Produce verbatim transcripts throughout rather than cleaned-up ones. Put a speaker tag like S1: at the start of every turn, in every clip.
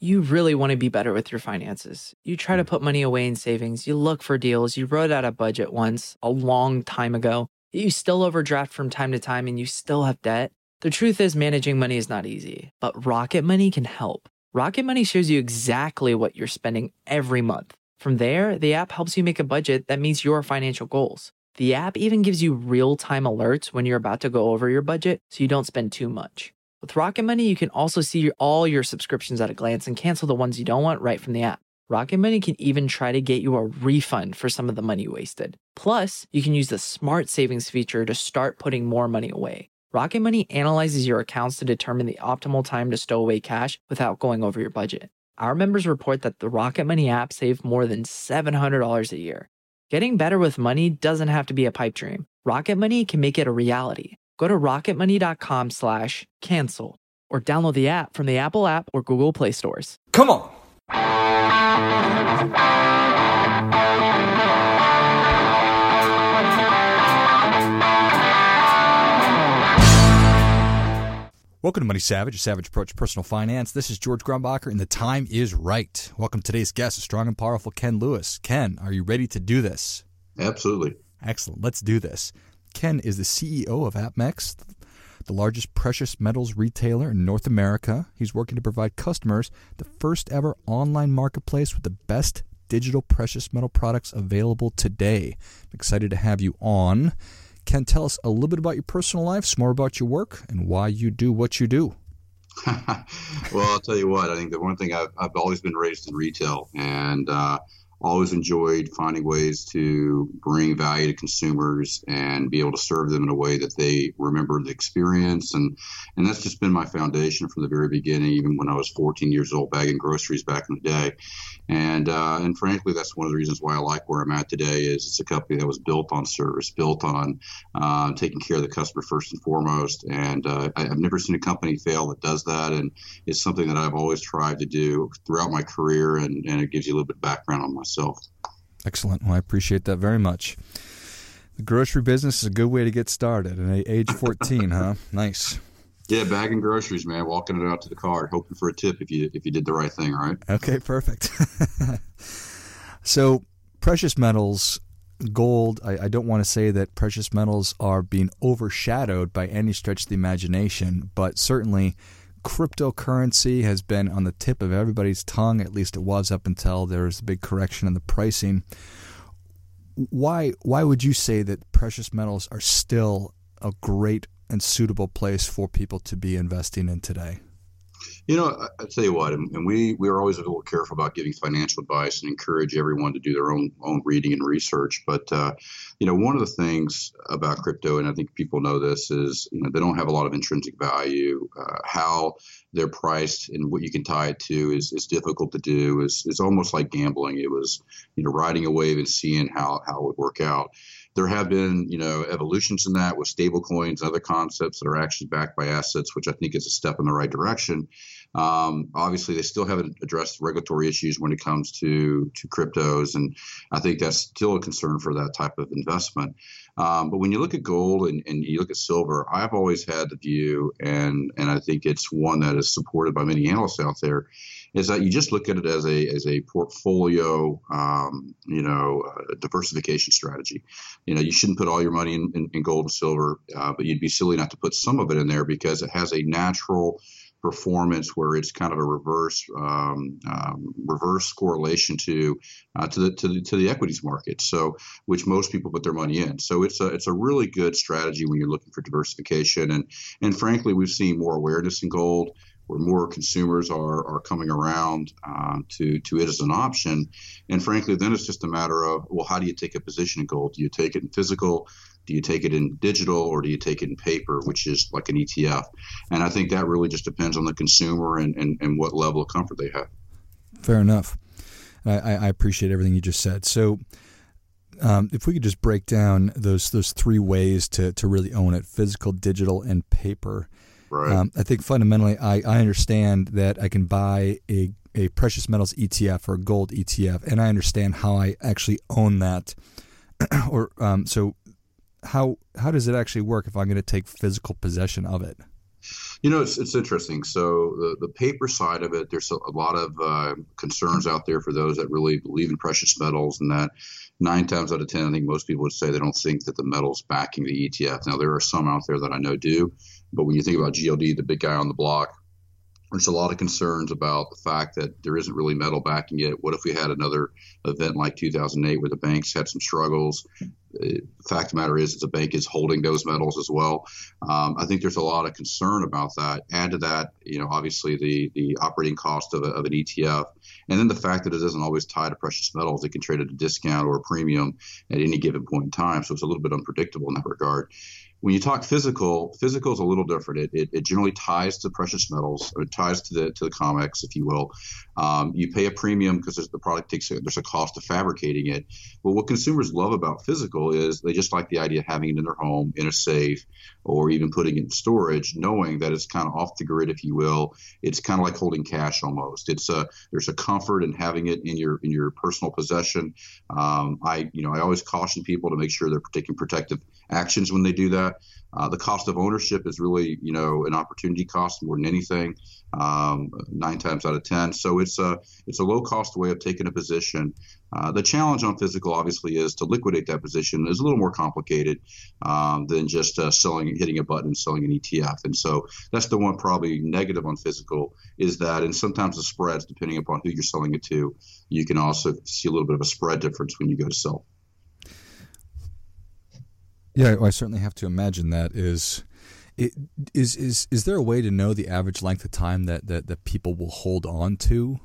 S1: You really want to be better with your finances. You try to put money away in savings. You look for deals. You wrote out a budget once a long time ago. You still overdraft from time to time and you still have debt. The truth is managing money is not easy, but Rocket Money can help. Rocket Money shows you exactly what you're spending every month. From there, the app helps you make a budget that meets your financial goals. The app even gives you real-time alerts when you're about to go over your budget so you don't spend too much. With Rocket Money, you can also see all your subscriptions at a glance and cancel the ones you don't want right from the app. Rocket Money can even try to get you a refund for some of the money you wasted. Plus, you can use the Smart Savings feature to start putting more money away. Rocket Money analyzes your accounts to determine the optimal time to stow away cash without going over your budget. Our members report that the Rocket Money app saved more than seven hundred dollars a year. Getting better with money doesn't have to be a pipe dream. Rocket Money can make it a reality. Go to rocketmoney.com slash cancel or download the app from the Apple app or Google Play stores.
S2: Come on. Welcome to Money Savage, a savage approach to personal finance. This is George Grumbacher, and the time is right. Welcome to today's guest, strong and powerful Ken Lewis. Ken, are you ready to do this?
S3: Absolutely.
S2: Excellent. Let's do this. Ken is the C E O of AppMex, the largest precious metals retailer in North America. He's working to provide customers the first ever online marketplace with the best digital precious metal products available today. I'm excited to have you on. Ken, tell us a little bit about your personal life, some more about your work, and why you do what you do.
S3: Well, I'll tell you what, I think the one thing I've, I've always been raised in retail, and uh, always enjoyed finding ways to bring value to consumers and be able to serve them in a way that they remember the experience. And, and that's just been my foundation from the very beginning, even when I was fourteen years old bagging groceries back in the day. And uh, and frankly, that's one of the reasons why I like where I'm at today is it's a company that was built on service, built on uh, taking care of the customer first and foremost. And uh, I, I've never seen a company fail that does that. And it's something that I've always tried to do throughout my career. And, and it gives you a little bit of background on myself.
S2: Excellent. Well, I appreciate that very much. The grocery business is a good way to get started at age fourteen, huh? Nice.
S3: Yeah, bagging groceries, man, walking it out to the car, hoping for a tip if you if you did the right thing, right?
S2: Okay, perfect. So precious metals, gold, I, I don't want to say that precious metals are being overshadowed by any stretch of the imagination, but certainly cryptocurrency has been on the tip of everybody's tongue, at least it was up until there was a big correction in the pricing. Why why would you say that precious metals are still a great and suitable place for people to be investing in today?
S3: You know, I, I tell you what, and we, we are always a little careful about giving financial advice and encourage everyone to do their own own reading and research. But, uh, you know, one of the things about crypto, and I think people know this, is, you know, they don't have a lot of intrinsic value. Uh, how they're priced and what you can tie it to is, is difficult to do. It's, it's almost like gambling. It was, you know, riding a wave and seeing how, how it would work out. There have been, you know, evolutions in that with stable coins, other concepts that are actually backed by assets, which I think is a step in the right direction. Um, obviously, they still haven't addressed regulatory issues when it comes to to cryptos, and I think that's still a concern for that type of investment. Um, but when you look at gold and, and you look at silver, I've always had the view, and and I think it's one that is supported by many analysts out there, is that you just look at it as a as a portfolio, um, you know, uh, diversification strategy. You know, you shouldn't put all your money in, in, in gold and silver, uh, but you'd be silly not to put some of it in there because it has a natural performance where it's kind of a reverse um, um, reverse correlation to uh, to the to the to the equities market. So, which most people put their money in. So it's a it's a really good strategy when you're looking for diversification. And and frankly, we've seen more awareness in gold, where more consumers are are coming around um, to to it as an option. And frankly, then it's just a matter of, well, how do you take a position in gold? Do you take it in physical? Do you take it in digital, or do you take it in paper, which is like an E T F? And I think that really just depends on the consumer and, and, and what level of comfort they have.
S2: Fair enough. I, I appreciate everything you just said. So um, if we could just break down those those three ways to, to really own it, physical, digital, and paper.
S3: Right.
S2: Um, I think fundamentally I, I understand that I can buy a, a precious metals E T F or a gold E T F, and I understand how I actually own that. or um, so how how does it actually work if I'm going to take physical possession of it?
S3: You know, it's it's interesting. So the, the paper side of it, there's a, a lot of uh, concerns out there for those that really believe in precious metals, and that nine times out of ten, I think most people would say they don't think that the metal's backing the E T F. Now, there are some out there that I know do, but when you think about G L D, the big guy on the block, there's a lot of concerns about the fact that there isn't really metal backing it. What if we had another event like two thousand eight where the banks had some struggles? The fact of the matter is, is the bank is holding those metals as well. Um, I think there's a lot of concern about that. Add to that, you know, obviously the the operating cost of, a, of an E T F, and then the fact that it doesn't always tie to precious metals. It can trade at a discount or a premium at any given point in time, so it's a little bit unpredictable in that regard. When you talk physical, physical is a little different. It, it, it generally ties to precious metals, or it ties to the to the COMEX, if you will. Um, you pay a premium because the product takes a, there's a cost of fabricating it. But what consumers love about physical is they just like the idea of having it in their home, in a safe, or even putting it in storage, knowing that it's kind of off the grid, if you will. It's kind of like holding cash almost. It's a there's a comfort in having it in your in your personal possession. Um, I you know I always caution people to make sure they're taking protective actions when they do that. Uh, the cost of ownership is really, you know, an opportunity cost more than anything, um, nine times out of ten. So it's a it's a low cost way of taking a position. Uh, the challenge on physical, obviously, is to liquidate that position is a little more complicated um, than just uh, selling, hitting a button and selling an E T F. And so that's the one probably negative on physical is that, and sometimes the spreads, depending upon who you're selling it to, you can also see a little bit of a spread difference when you go to sell.
S2: Yeah, well, I certainly have to imagine that. Is it, is is is there a way to know the average length of time that that, that people will hold on to?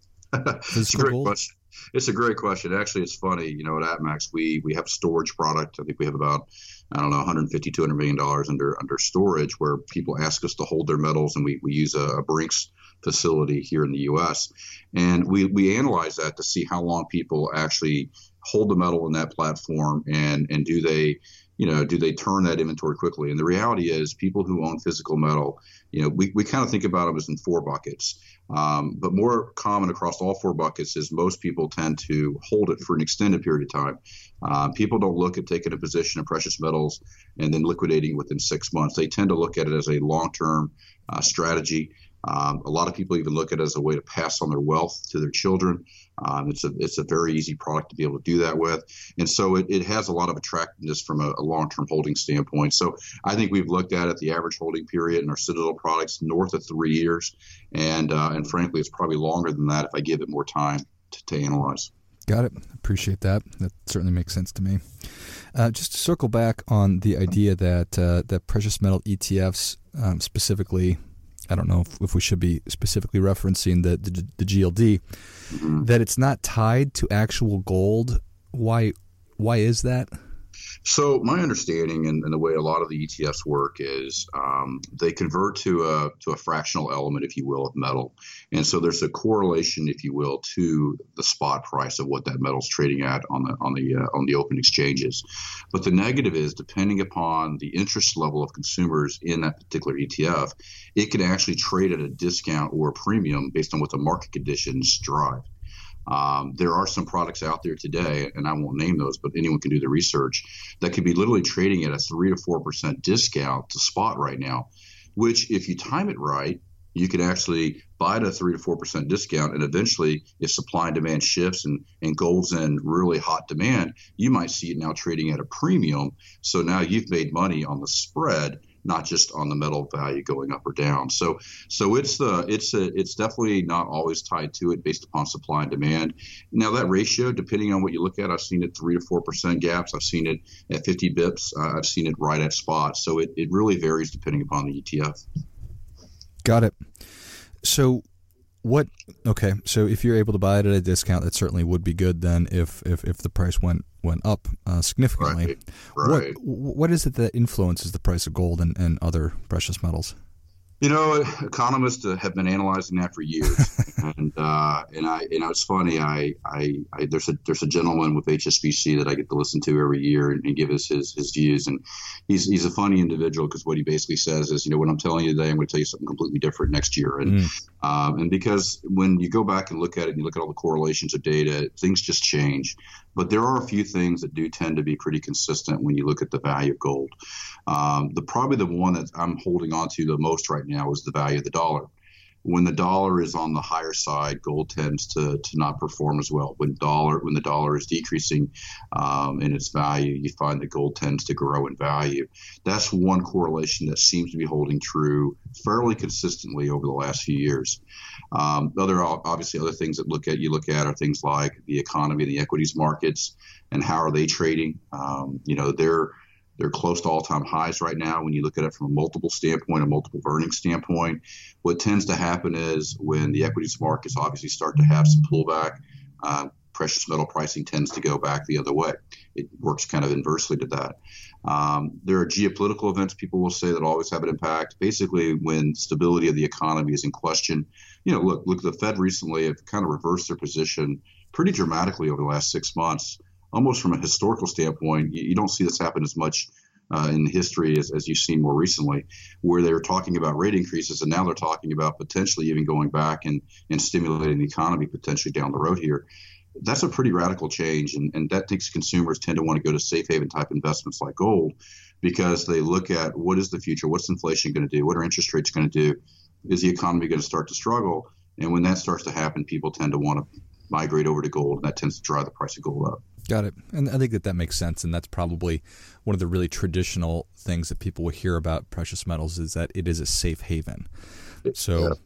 S3: It's a great gold? question. It's a great question. Actually, it's funny. You know, at APMEX, we we have a storage product. I think we have about, I don't know, one hundred fifty, two hundred million dollars under under storage, where people ask us to hold their metals, and we we use a, a Brinks facility here in the U S And we we analyze that to see how long people actually hold the metal in that platform, and and do they you know, do they turn that inventory quickly? And the reality is people who own physical metal, you know, we, we kind of think about them as in four buckets. Um, but more common across all four buckets is most people tend to hold it for an extended period of time. Uh, people don't look at taking a position in precious metals and then liquidating within six months. They tend to look at it as a long-term uh, strategy. Um, a lot of people even look at it as a way to pass on their wealth to their children. Um, it's a it's a very easy product to be able to do that with. And so it, it has a lot of attractiveness from a, a long-term holding standpoint. So I think we've looked at it, the average holding period in our Citadel products north of three years. And uh, and frankly, it's probably longer than that if I give it more time to, to analyze.
S2: Got it. Appreciate that. That certainly makes sense to me. Uh, just to circle back on the idea that uh, that precious metal E T Fs um, specifically, I don't know if, if we should be specifically referencing the, the, the G L D, mm-hmm. that it's not tied to actual gold. Why why is that?
S3: So my understanding and, and the way a lot of the E T Fs work is um, they convert to a to a fractional element, if you will, of metal. And so there's a correlation, if you will, to the spot price of what that metal's trading at on the on the uh, on the open exchanges. But the negative is, depending upon the interest level of consumers in that particular E T F, it can actually trade at a discount or a premium based on what the market conditions drive. Um, there are some products out there today, and I won't name those, but anyone can do the research, that could be literally trading at a three to four percent discount to spot right now, which if you time it right, you can actually buy at a three to four percent discount. And eventually, if supply and demand shifts and, and gold's in really hot demand, you might see it now trading at a premium. So now you've made money on the spread, not just on the metal value going up or down. So, so it's the it's a, it's definitely not always tied to it based upon supply and demand. Now that ratio, depending on what you look at, I've seen it three to four percent gaps. I've seen it at fifty bips. Uh, I've seen it right at spot. So it, it really varies depending upon the E T F.
S2: Got it. So what? Okay. So if you're able to buy it at a discount, that certainly would be good. Then if if, if the price went went up uh, significantly,
S3: right, right.
S2: what what is it that influences the price of gold and, and other precious metals?
S3: You know, economists have been analyzing that for years, and uh, uh, and I, you know, it's funny. I, I, I, there's a there's a gentleman with H S B C that I get to listen to every year and, and give us his his views, and he's he's a funny individual because what he basically says is, you know, what I'm telling you today, I'm going to tell you something completely different next year, and mm. um, and because when you go back and look at it and you look at all the correlations of data, things just change. But there are a few things that do tend to be pretty consistent when you look at the value of gold. Um, the probably the one that I'm holding on to the most right now is the value of the dollar. When the dollar is on the higher side, gold tends to to not perform as well. When dollar when the dollar is decreasing um, in its value, you find that gold tends to grow in value. That's one correlation that seems to be holding true fairly consistently over the last few years. Um, other obviously other things that look at you look at are things like the economy, the equities markets, and how are they trading. Um, you know, they're They're close to all-time highs right now when you look at it from a multiple standpoint, a multiple earnings standpoint. What tends to happen is when the equities markets obviously start to have some pullback, uh, precious metal pricing tends to go back the other way. It works kind of inversely to that. Um, there are geopolitical events people will say that always have an impact. Basically, when stability of the economy is in question, you know, look, look, the Fed recently have kind of reversed their position pretty dramatically over the last six months. Almost from a historical standpoint, you, you don't see this happen as much uh, in history as, as you've seen more recently, where they were talking about rate increases, and now they're talking about potentially even going back and, and stimulating the economy potentially down the road here. That's a pretty radical change, and, and that makes consumers tend to want to go to safe haven type investments like gold because they look at what is the future, what's inflation going to do, what are interest rates going to do, is the economy going to start to struggle? And when that starts to happen, people tend to want to migrate over to gold, and that tends to drive the price of gold up.
S2: Got it. And I think that that makes sense, and that's probably one of the really traditional things that people will hear about precious metals is that it is a safe haven. So yeah.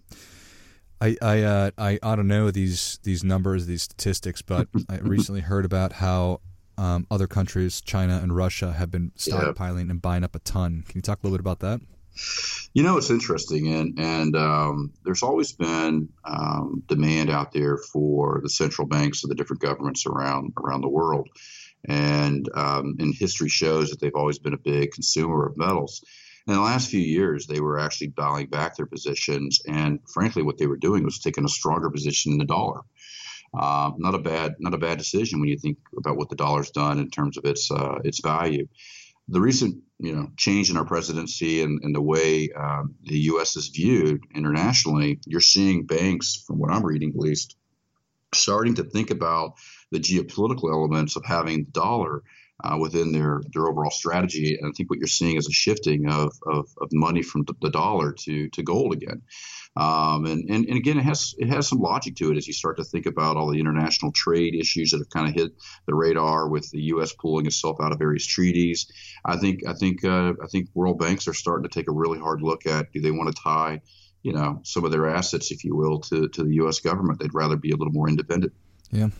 S2: I I, uh, I ought to know these these numbers, these statistics, but I recently heard about how um, other countries, China and Russia, have been stockpiling yeah. and buying up a ton. Can you talk a little bit about that?
S3: You know, it's interesting, and and um, there's always been um, demand out there for the central banks of the different governments around around the world, and um, and history shows that they've always been a big consumer of metals. In the last few years, they were actually dialing back their positions, and frankly, what they were doing was taking a stronger position in the dollar. Uh, not a bad not a bad decision when you think about what the dollar's done in terms of its uh, its value. The recent, you know, change in our presidency and, and the way um, the U S is viewed internationally, you're seeing banks, from what I'm reading at least, starting to think about the geopolitical elements of having the dollar uh, within their, their overall strategy. And I think what you're seeing is a shifting of, of, of money from the dollar to, to gold again. Um, and, and, and again, it has it has some logic to it as you start to think about all the international trade issues that have kind of hit the radar with the U S pulling itself out of various treaties. I think I think uh, I think world banks are starting to take a really hard look at, do they want to tie, you know, some of their assets, if you will, to, to the U S government? They'd rather be a little more independent.
S2: Yeah,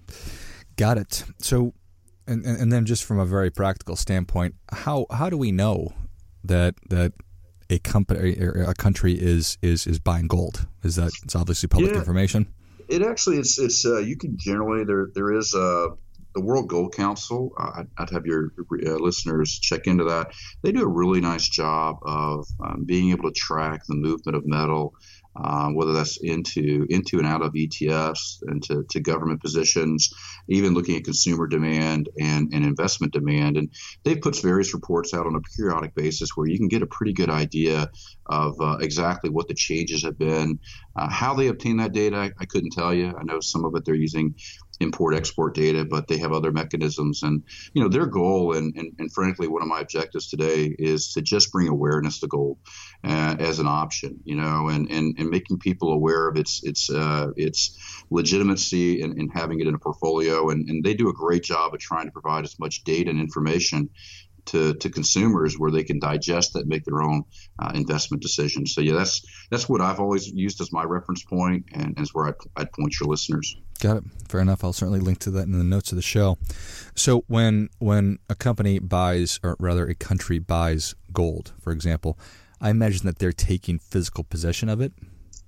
S2: got it. So, and and then just from a very practical standpoint, how how do we know that that a company or a country is is is buying gold? Is that it's obviously public
S3: yeah,
S2: information?
S3: It actually it's it's uh, you can generally there there is uh, the World Gold Council. Uh, I'd, I'd have your uh, listeners check into that. They do a really nice job of um, being able to track the movement of metal, um, whether that's into into and out of E T Fs and to, to government positions, even looking at consumer demand and, and investment demand. And they put various reports out on a periodic basis where you can get a pretty good idea of uh, exactly what the changes have been. Uh, how they obtain that data, I, I couldn't tell you. I know some of it they're using import-export data, but they have other mechanisms. And, you know, their goal, and, and, and frankly, one of my objectives today is to just bring awareness to gold uh, as an option, you know, and, and, and making people aware of its its uh, its legitimacy and, and having it in a portfolio. And, and they do a great job of trying to provide as much data and information to, to consumers where they can digest that and make their own uh, investment decisions. So, yeah, that's that's what I've always used as my reference point, and, and is where I'd, I'd point your listeners.
S2: Got it. Fair enough. I'll certainly link to that in the notes of the show. So when when a company buys, or rather a country buys gold, for example, I imagine that they're taking physical possession of it?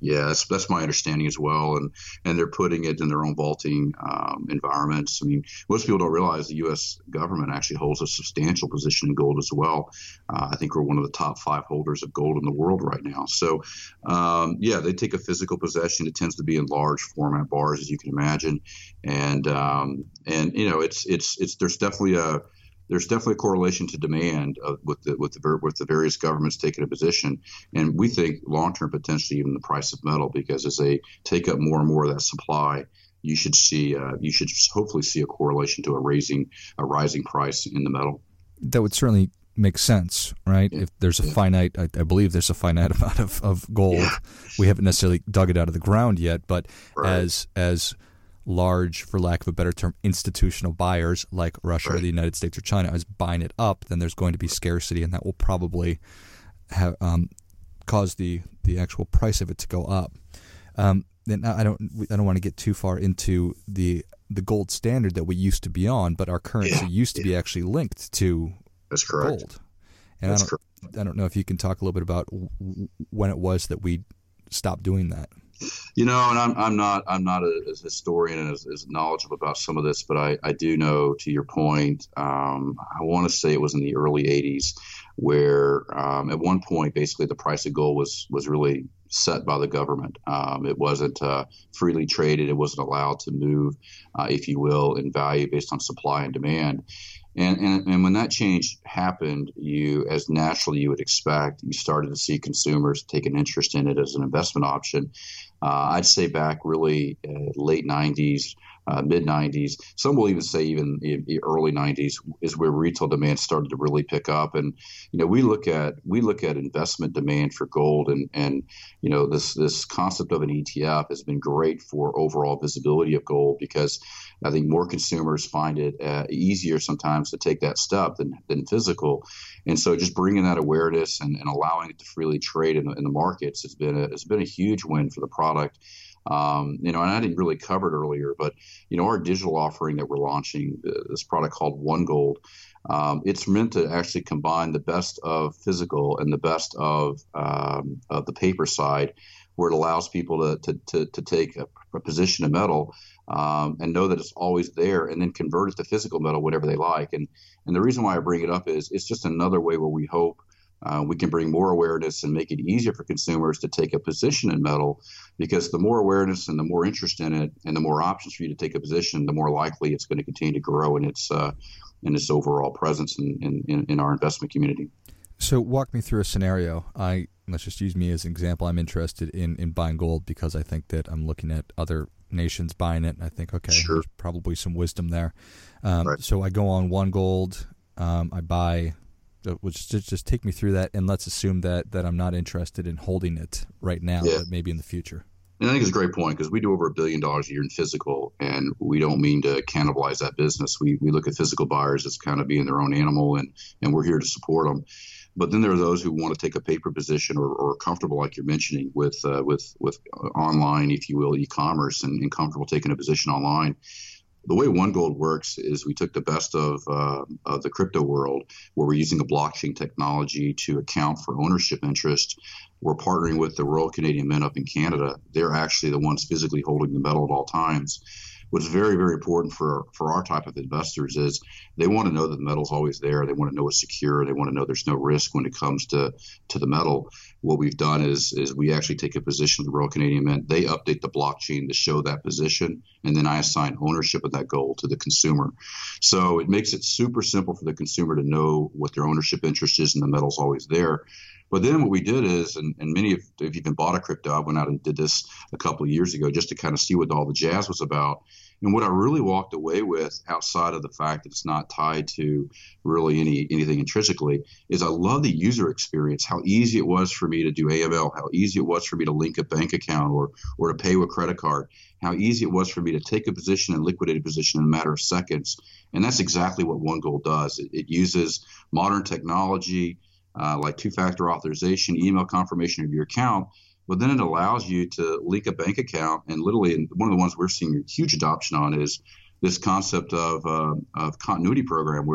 S3: Yeah, that's that's my understanding as well, and and they're putting it in their own vaulting um, environments. I mean, most people don't realize the U S government actually holds a substantial position in gold as well. Uh, I think we're one of the top five holders of gold in the world right now. So, um, yeah, they take a physical possession. It tends to be in large format bars, as you can imagine, and um, and you know, it's it's it's there's definitely a There's definitely a correlation to demand of, with the with the with the various governments taking a position, and we think long term potentially even the price of metal, because as they take up more and more of that supply, you should see uh, you should hopefully see a correlation to a raising a rising price in the metal.
S2: That would certainly make sense, right?
S3: Yeah.
S2: If there's a
S3: yeah.
S2: finite, I, I believe there's a finite amount of, of gold.
S3: Yeah.
S2: We haven't necessarily dug it out of the ground yet, but
S3: Right.
S2: as as large, for lack of a better term, institutional buyers like Russia
S3: Right.
S2: or the United States or China is buying it up, then there's going to be scarcity, and that will probably have um, cause the the actual price of it to go up. Um, then I don't I don't want to get too far into the the gold standard that we used to be on, but our currency
S3: Yeah.
S2: used to be actually linked to
S3: That's correct.
S2: gold. And
S3: That's
S2: I don't,
S3: correct.
S2: I don't know if you can talk a little bit about w- when it was that we stopped doing that.
S3: You know, and I'm I'm not I'm not a, a historian and as, as knowledgeable about some of this, but I, I do know, to your point, um, I want to say it was in the early eighties where um, at one point basically the price of gold was was really set by the government. Um, it wasn't uh, freely traded. It wasn't allowed to move, uh, if you will, in value based on supply and demand. And, and and when that change happened, you, as naturally you would expect, you started to see consumers take an interest in it as an investment option. Uh, I'd say back really uh, late nineties, uh, mid nineties. Some will even say even the early nineties is where retail demand started to really pick up. And you know, we look at we look at investment demand for gold, and and you know this this concept of an E T F has been great for overall visibility of gold, because I think more consumers find it uh, easier sometimes to take that step than, than physical. And so just bringing that awareness and, and allowing it to freely trade in the, in the markets has been a, has been a huge win for the product. Um, you know, and I didn't really cover it earlier, but, you know, our digital offering that we're launching, uh, this product called One Gold, um, it's meant to actually combine the best of physical and the best of, um, of the paper side, where it allows people to, to, to, to take a, a position of metal um, and know that it's always there, and then convert it to physical metal whenever they like. And and the reason why I bring it up is it's just another way where we hope uh, we can bring more awareness and make it easier for consumers to take a position in metal, because the more awareness and the more interest in it and the more options for you to take a position, the more likely it's going to continue to grow in its uh, in its overall presence in, in, in our investment community.
S2: So walk me through a scenario. I let's just use me as an example. I'm interested in, in buying gold because I think that I'm looking at other nations buying it, and I think, okay,
S3: Sure.
S2: there's probably some wisdom there. Um,
S3: Right.
S2: So I go on One Gold. Um, I buy. Which just just take me through that, and let's assume that that I'm not interested in holding it right now,
S3: Yeah.
S2: but maybe in the future.
S3: And I think it's a great point, because we do over a billion dollars a year in physical, and we don't mean to cannibalize that business. We we look at physical buyers as kind of being their own animal, and and we're here to support them. But then there are those who want to take a paper position, or, or comfortable, like you're mentioning, with uh, with with online, if you will, e-commerce, and, and comfortable taking a position online. The way One Gold works is we took the best of, uh, of the crypto world, where we're using a blockchain technology to account for ownership interest. We're partnering with the Royal Canadian Mint up in Canada. They're actually the ones physically holding the metal at all times. What's very, very important for, for our type of investors is they want to know that the metal's always there. They want to know it's secure. They want to know there's no risk when it comes to, to the metal. What we've done is is we actually take a position with the Royal Canadian Mint. They update the blockchain to show that position, and then I assign ownership of that gold to the consumer. So it makes it super simple for the consumer to know what their ownership interest is, and the metal's always there. But then what we did is, and, and many of, if you've been bought a crypto, I went out and did this a couple of years ago just to kind of see what all the jazz was about. And what I really walked away with, outside of the fact that it's not tied to really any anything intrinsically, is I love the user experience, how easy it was for me to do A M L, how easy it was for me to link a bank account or or to pay with a credit card, how easy it was for me to take a position and liquidate a position in a matter of seconds. And that's exactly what One Gold does. It, it uses modern technology, uh, like two-factor authorization, email confirmation of your account, but then it allows you to link a bank account. And literally, and one of the ones we're seeing huge adoption on is this concept of uh, of continuity program, where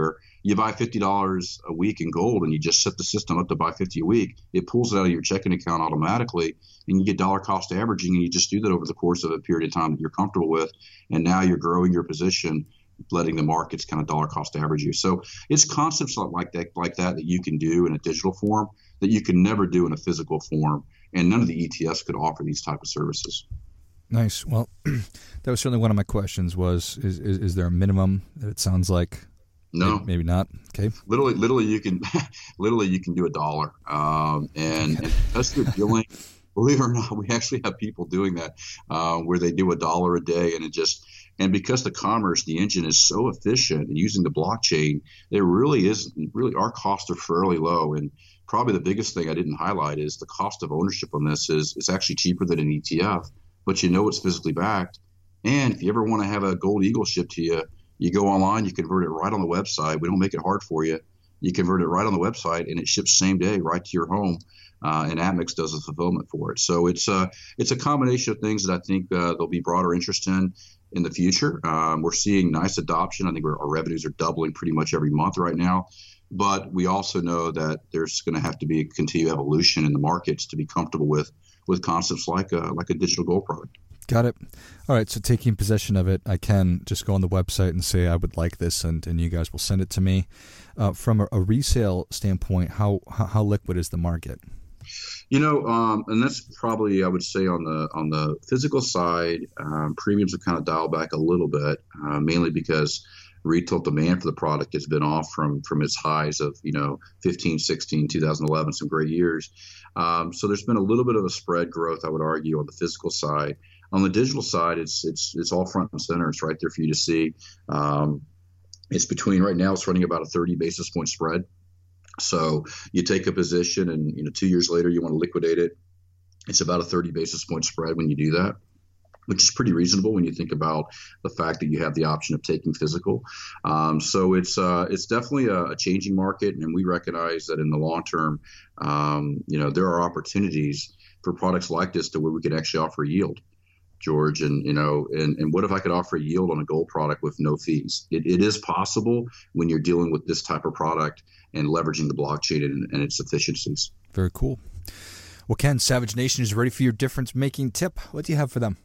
S3: You buy fifty dollars a week in gold and you just set the system up to buy fifty a week. It pulls it out of your checking account automatically, and you get dollar cost averaging, and you just do that over the course of a period of time that you're comfortable with. And now you're growing your position, letting the markets kind of dollar cost average you. So it's concepts like that, like that, that you can do in a digital form that you can never do in a physical form. And none of the E T Fs could offer these type of services.
S2: Nice. Well, that was certainly one of my questions was, is, is, is there a minimum that it sounds like?
S3: No,
S2: maybe, maybe not. Okay.
S3: Literally, literally you can, literally you can do a dollar. Um, and, and because they're dealing, believe it or not, we actually have people doing that, uh, where they do a dollar a day, and it just, and because the commerce, the engine is so efficient and using the blockchain, there really is, really our costs are fairly low. And probably the biggest thing I didn't highlight is the cost of ownership on this is, is actually cheaper than an E T F, but you know it's physically backed. And if you ever want to have a gold eagle shipped to you, you go online, you convert it right on the website. We don't make it hard for you. You convert it right on the website, and it ships same day right to your home. Uh, and Amex does the fulfillment for it. So it's a, it's a combination of things that I think uh, there'll be broader interest in in the future. Um, we're seeing nice adoption. I think we're, our revenues are doubling pretty much every month right now. But we also know that there's going to have to be a continued evolution in the markets to be comfortable with with concepts like a, like a digital gold product.
S2: Got it. All right, so taking possession of it, I can just go on the website and say I would like this, and, and you guys will send it to me. Uh, from a, a resale standpoint, how, how how liquid is the market?
S3: You know, um, and that's probably, I would say, on the on the physical side, um, premiums have kind of dialed back a little bit, uh, mainly because retail demand for the product has been off from from its highs of, you know, fifteen, sixteen, two thousand eleven, some great years. Um, so there's been a little bit of a spread growth, I would argue, on the physical side. On the digital side, it's it's it's all front and center. It's right there for you to see. Um, it's between right now. It's running about a thirty basis point spread. So you take a position, and you know, two years later you want to liquidate it. It's about a thirty basis point spread when you do that, which is pretty reasonable when you think about the fact that you have the option of taking physical. Um, so it's uh, it's definitely a, a changing market, and we recognize that in the long term, um, you know, there are opportunities for products like this to where we can actually offer yield. George, and you know, and, and what if I could offer a yield on a gold product with no fees? It, it is possible when you're dealing with this type of product and leveraging the blockchain and, and its efficiencies.
S2: Very cool. Well, Ken, Savage Nation is ready for your difference-making tip. What do you have for them?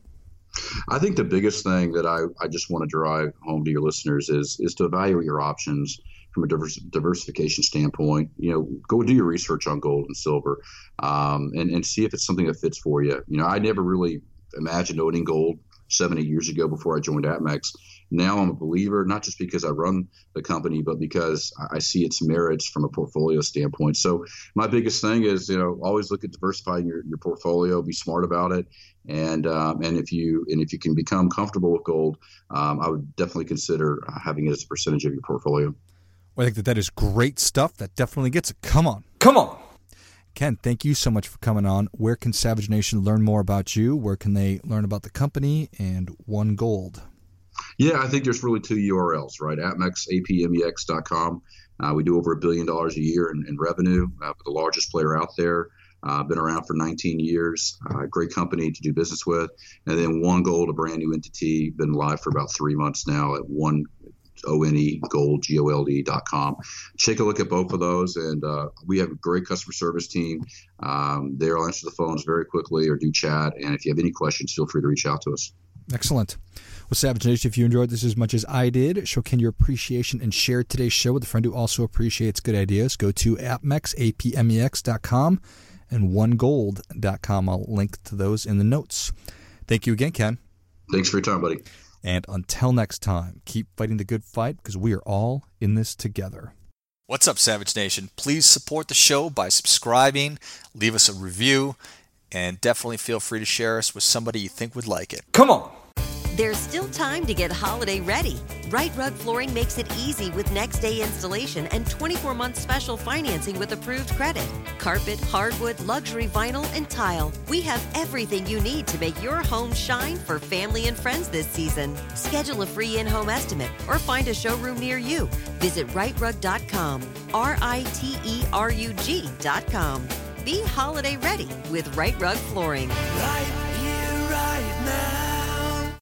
S3: I think the biggest thing that I, I just want to drive home to your listeners is is to evaluate your options from a diverse, diversification standpoint. You know, go do your research on gold and silver, um, and, and see if it's something that fits for you. You know, I never really imagined owning gold seven, eight years ago before I joined Atmex. Now I'm a believer, not just because I run the company, but because I see its merits from a portfolio standpoint. So my biggest thing is, you know, always look at diversifying your, your portfolio, be smart about it. And, um, and if you, and if you can become comfortable with gold, um, I would definitely consider having it as a percentage of your portfolio.
S2: Well, I think that that is great stuff. That definitely gets it. Come on. Come on. Ken, thank you so much for coming on. Where can Savage Nation learn more about you? Where can they learn about the company and One Gold?
S3: Yeah, I think there's really two U R Ls, right? Atmex, A P M E X dot com. Uh, we do over a billion dollars a year in, in revenue. Uh, we're the largest player out there. Uh, been around for nineteen years. Uh, great company to do business with. And then One Gold, a brand new entity, been live for about three months now at one. O N E gold, G O L D dot com. Take a look at both of those, and uh, we have a great customer service team. Um, they'll answer the phones very quickly or do chat, and if you have any questions, feel free to reach out to us.
S2: Excellent. Well, Savage Nation, if you enjoyed this as much as I did, show Ken your appreciation and share today's show with a friend who also appreciates good ideas. Go to Atmex, A P M E X dot com, and one gold dot com. I'll link to those in the notes. Thank you again, Ken.
S3: Thanks for your time, buddy.
S2: And until next time, keep fighting the good fight because we are all in this together.
S4: What's up, Savage Nation? Please support the show by subscribing, leave us a review, and definitely feel free to share us with somebody you think would like it.
S2: Come on!
S5: There's still time to get holiday ready. Right Rug Flooring makes it easy with next day installation and twenty-four month special financing with approved credit. Carpet, hardwood, luxury vinyl, and tile. We have everything you need to make your home shine for family and friends this season. Schedule a free in-home estimate or find a showroom near you. Visit right rug dot com, R I T E R U G dot com. Be holiday ready with Right Rug Flooring.
S6: Right here, right now.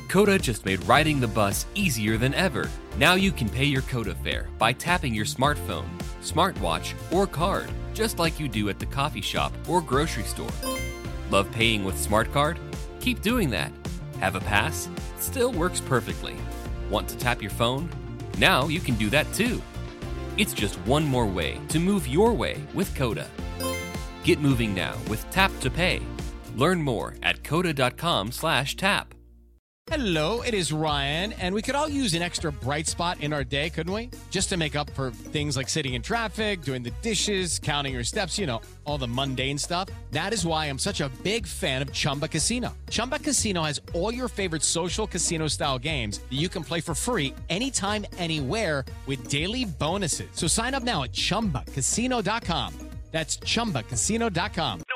S6: Coda just made riding the bus easier than ever. Now you can pay your Coda fare by tapping your smartphone, smartwatch, or card, just like you do at the coffee shop or grocery store. Love paying with Smart Card? Keep doing that. Have a pass? Still works perfectly. Want to tap your phone? Now you can do that too. It's just one more way to move your way with Coda. Get moving now with Tap to Pay. Learn more at coda.com slash tap.
S7: Hello, it is Ryan, and we could all use an extra bright spot in our day, couldn't we? Just to make up for things like sitting in traffic, doing the dishes, counting your steps, you know, all the mundane stuff. That is why I'm such a big fan of Chumba Casino. Chumba Casino has all your favorite social casino-style games that you can play for free anytime, anywhere with daily bonuses. So sign up now at chumba casino dot com. That's chumba casino dot com.